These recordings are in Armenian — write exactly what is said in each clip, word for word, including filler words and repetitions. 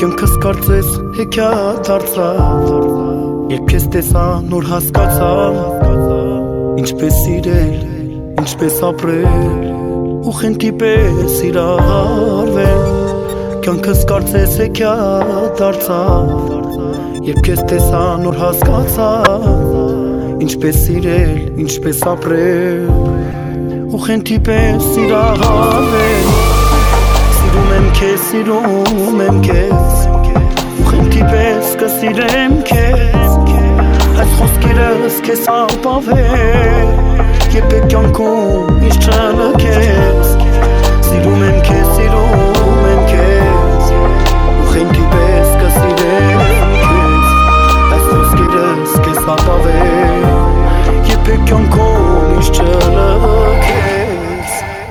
Կյանքս կարծես հեքիաթ դարձավ, երբ քեզ տեսա նոր հասկացա ինչպես սիրել, ինչպես ապրել ու խենթի պես սիրահարվել Կյանքս կարծես հեքիաթ դարձավ, երբ քեզ տեսա նոր հասկացա ինչպես սիրել, ինչպես ապրել ու խենթի պես սիրահարվել Սիրում եմ քեզ, սիրում եմ քեզ ու խենթի պես կսիրեմ քեզ Այս խոսքերս քեզ ապավել երբեք կյանքում ինձ չլքես Սիրում եմ քեզ, սիրում եմ քեզ ու խենթի պես կսիրեմ քեզ Այս խոսքերս քեզ ապավել երբեք կյանքում ինձ չլքես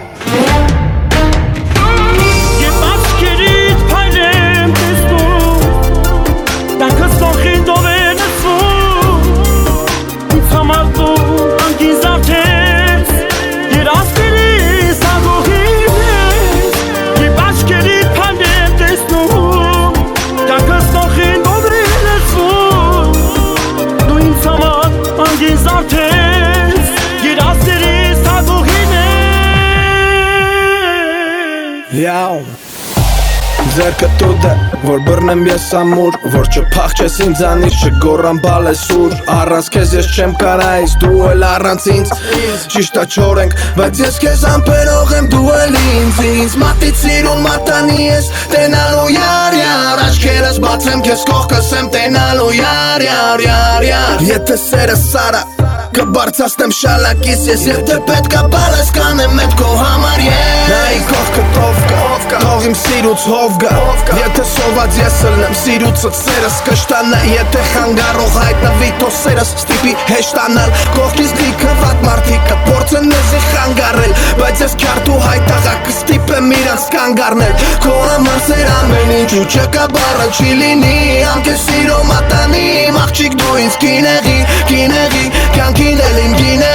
Yaw Ձերքը տուտ է, որ բռնեմ ես ամուր Որ չփախչես ինձանից, չգոռամ բալեսուր Առանց քեզ ես չեմ կարայիս, դու էլ առանց ինձ Ճիշտա չոր ենք, բայց ես քեզ ամպերող եմ դու էլ ինձ Ինձ մատից սիրուն մատանի ես, տենալու յար յար Աչքերս բացեմ քեզ կողքս եմ տենալու յար յար յար յար Եթե սերը սարա Կբարձացնեմ շալակիս ես Եթե պետքա բալես կանեմ էդ քո համար Նայի կողքը տով կա Թող իմ սիրուց հով գա Եթե սոված ես ըլնեմ Սիրուցըց սերս կշտանա Եթե խանգարող հայտնվի Թո սերս ստիպի հեշտանալ Կողքից լիքը վատ մարդիկը Փորձեն մեզի խանգարել Բայց ես քյարդու հայտաղա Կստիպեմ իրանց կանգարնել Քո համար սեր ամեն ինչ ու չկա բառը չի լինի Ամ քեզ սիրո մատանի Աղջիկ դու ինձ կինեղի, կինեղի Կյանքին էլ իմ գինե